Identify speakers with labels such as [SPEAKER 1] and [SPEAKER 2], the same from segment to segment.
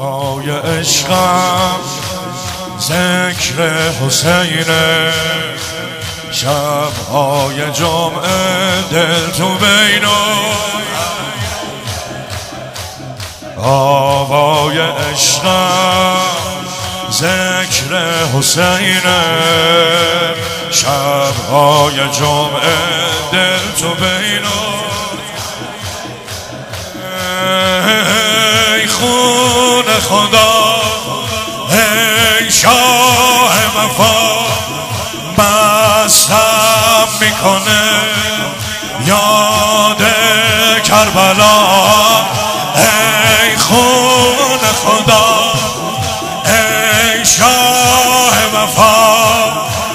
[SPEAKER 1] آوای عشقم ذکر حسینه، شبهای جمعه دل تو بینم. آوای عشقم ذکر حسینه، شبهای جمعه دل تو بینم. ای خون خدا، ای شاه وفا، مستم میکنه یاد کربلا. ای خون خدا، ای شاه وفا،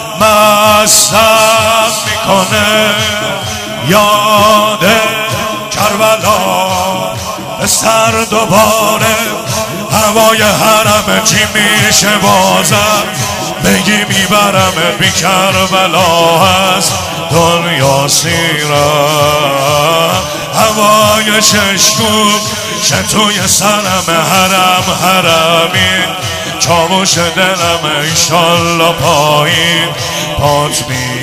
[SPEAKER 1] مستم میکنه یاد کربلا. سر دوباره هوای حرم چی میشه بازم، بگی میبرم بی کربلا هست دنیا سیرم. هوای چشمون توی سرم حرمی، چاموش دلم انشالله پایین پات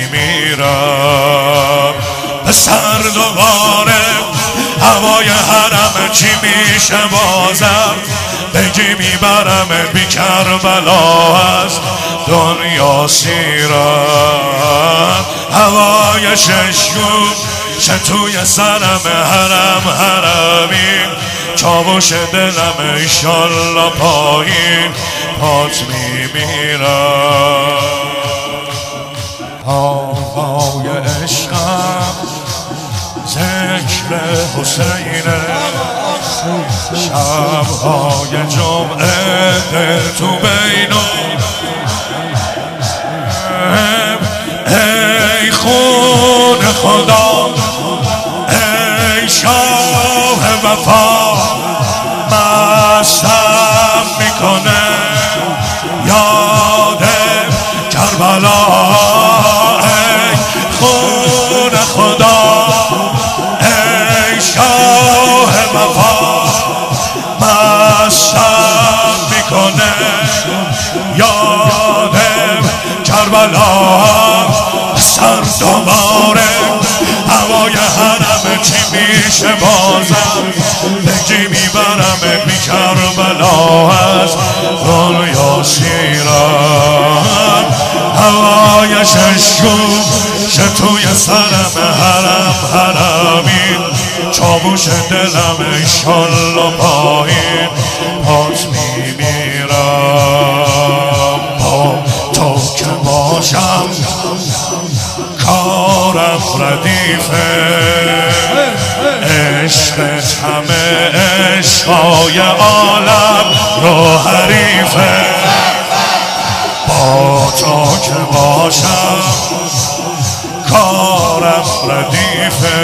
[SPEAKER 1] میمیرم. سر دوباره هوای حرم چی میشه بازم، بگی میبرم بی کربلا از دنیا سیرم. هوای ششگون توی سرم حرمی، چاوش دلم انشالله پایین پات میمیرم. هوای عشقم ذکر حسینه، شبهای جمعه دل تو بینم. ای خون خدا، ای شاه وفا، مستم میکنه یاد کربلا. ای خون خدا، ای شاه وفا، مستم میکنه یاد کربلا. سر دوباره هوای حرم چی میشه بازم، بگی میبرم بی کربلا از دنیا سیرم. هوای ششگون توی سرم حرمی، چاوش دلم انشالله پایین پات میمیرم. با تو که باشم کارم ردیفه، عشقت همه عشقای عالم رو حریفه. با تو که باشم کارم ردیفه،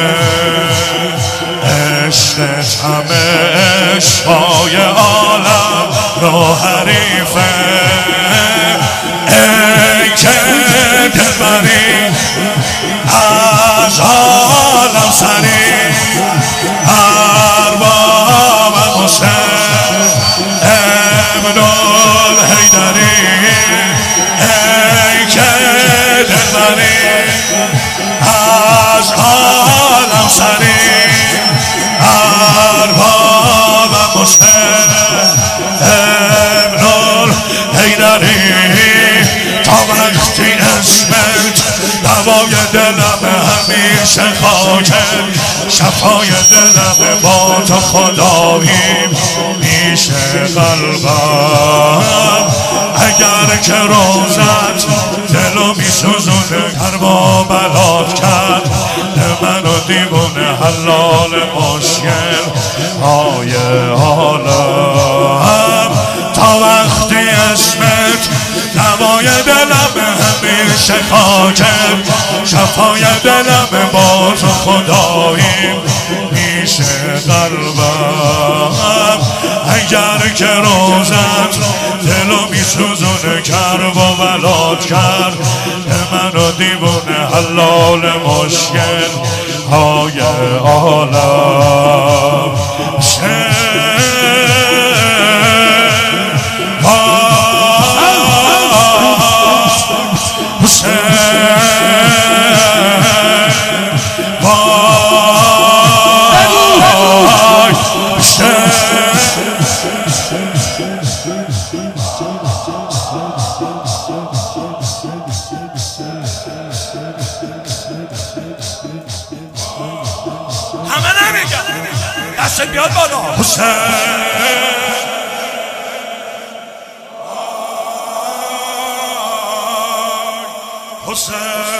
[SPEAKER 1] عشقت همه عشقای عالم رو حریفه. ای که دلبری از عالم سری، ارباب حسین ابن الحیدری. ای که دلبری از عالم سری، ارباب حسین ابن الحیدری. تا وقتی اسمت دوای دلم همیشه خاکم، شفای دلم با تو خداییم میشه قلبم. اگر که روزت دلو میسوزونه کربالات کرد، منو دیوونه حلال مشکل های عالم. تا وقتی اسمت دوای دلم همیشه خاکم، شفای دلم با تو خداییم میشه قلبم. اگر که روزت دلو میسوزونه کربالات کرد، منو دیوونه حلال مشکل های عالم. بیاد بالا. حسین حسین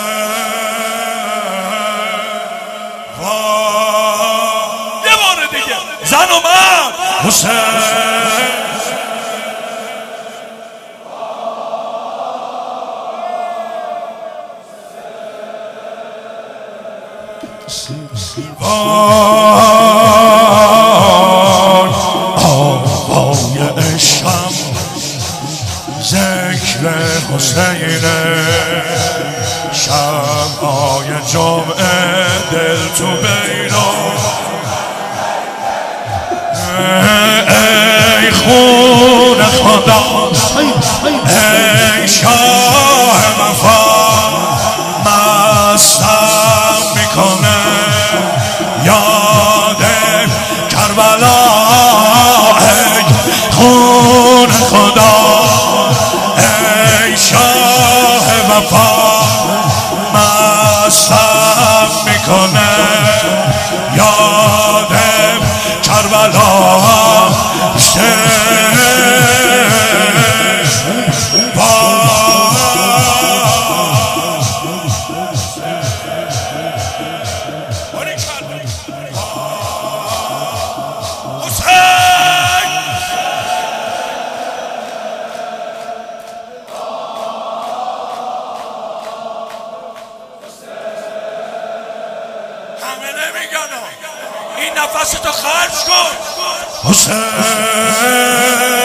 [SPEAKER 1] یه بار دیگه زن و مرد. حسین آوای عشقم ذکر حسین، شمعای جمعه دل تو بینا. ای خون خدا ای شاه وفا، مستم میکنه یاد کربلا. ای خون خدا ای شاه وفا، مستم میکنه یاد کربلا. همه نمیگن این نفستو خرج کن. حسین